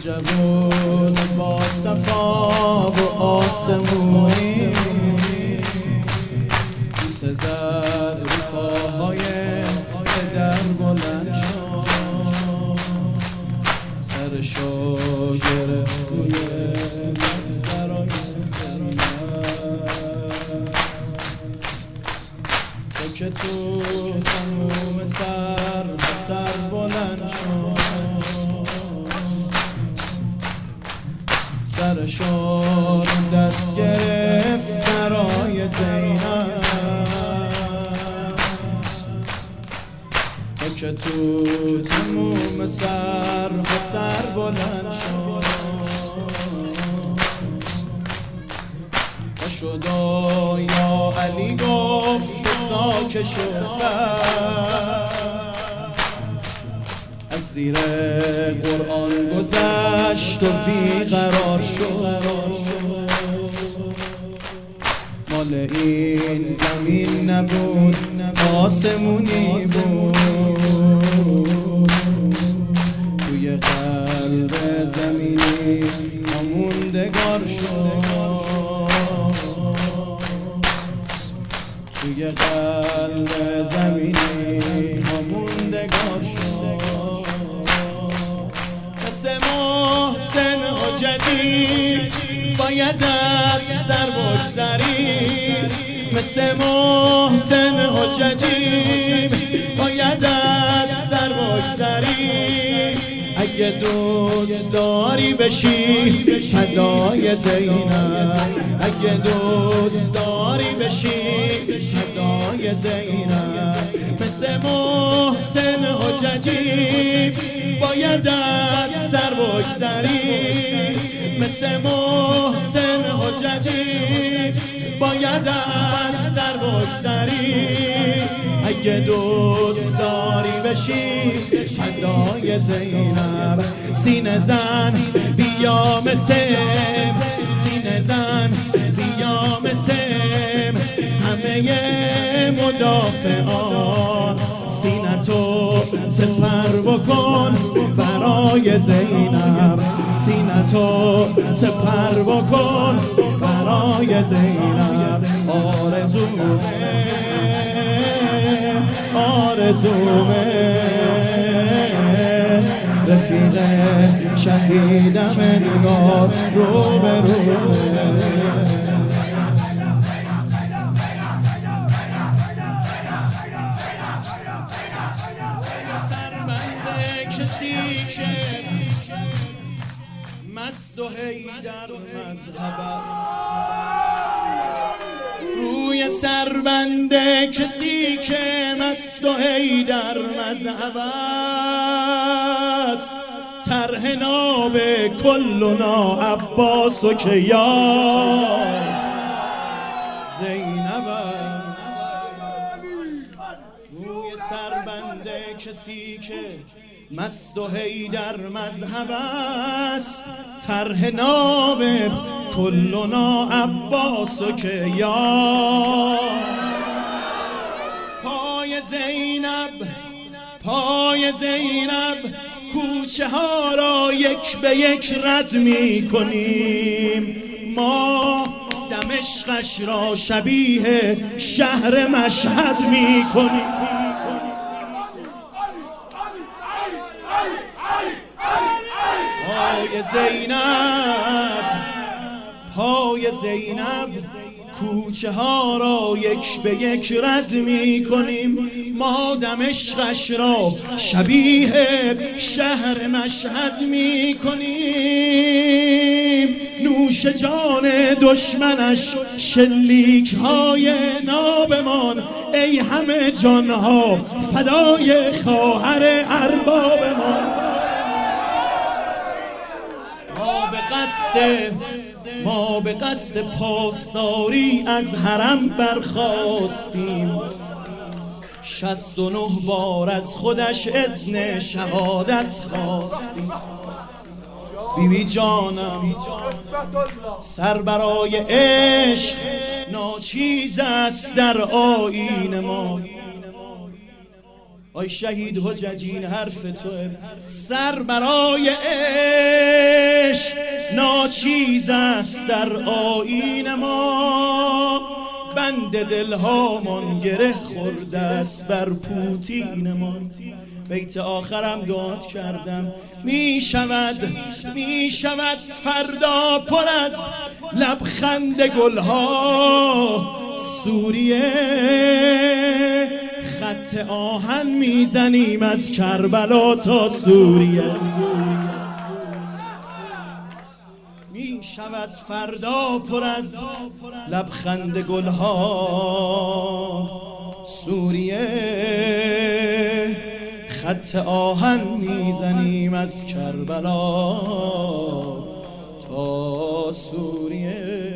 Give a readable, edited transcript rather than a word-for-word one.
جوون با صفا و آسمونی بوسه زد رو پاهای پدر بلند شد، سرشو گرفت روی دست برای تو که تو تموم سر به سر بلند شد، سرشو دست گرفت برای زینب. تو که تو تموم سر به سر بلند شد، شد یا علی گفت ساک شد، از زیر قرآن گذشت و بیقرار شد. مال این زمین نبود آسمونی بود، توی قلب زمینی موندگار شد، توی قلب زمینی موندگار شد. مثل محسن حجتی باید از سر بگذری، مثل محسن حجتی باید از سر بگذری. اگه دوست داری بشی فدای زینب، اگه دوست داری بشی فدای زینب. مثل محسن حجتی باید از سر بگذری، مثل محسن حجتی باید از سر بگذری. اگه دوست داری بشی فدای زینب. سینه زن بیا مسم، سینه زن بیا مسم، همه مدافعان سینه تو سپر بکن برای زینب، سینه تو سپر بکن برای زینب. آرزومه آرزومه رفیق شهیدم انگار رو به رومه. سربند کسی که مست و حیدر مذهب است، روی سربند کسی که مست و حیدر مذهب است. طرح ناب کلنا عباس و که یا زینب است. روی سربند کسی که مست و حیدر مذهب است. طرح ناب کلنا عباس و که یا پای زینب، پای زینب کوچه ها را یک به یک رد می کنیم. ما دمشقش را شبیه شهر مشهد می کنیم. پای زینب، پای زینب کوچه ها را یک به یک رد می کنیم. ما دمشقش را شبیه شهر مشهد می کنیم. نوش جان دشمنش شلیک های نابمان، ای همه جانها فدای خواهر اربابمان. ما به قصد پاسداری از حرم برخاستیم. 69 بار از خودش اذن شهادت خواستیم. بیبی جانم سر برای عشق ناچیز است در آیین ما. آی شهید حججی این حرف توه، سر برای عشق ناچیز است در آیین ما، بند دلهامان گره خورده است بر پوتینمان. بیت آخرم داد کردم می شود فردا پر از لبخند گلها سوریه، خط آهن میزنیم از کربلا تا سوریه. می شود فردا پر از لبخند گلها سوریه، خط آهن میزنیم از کربلا تا سوریه.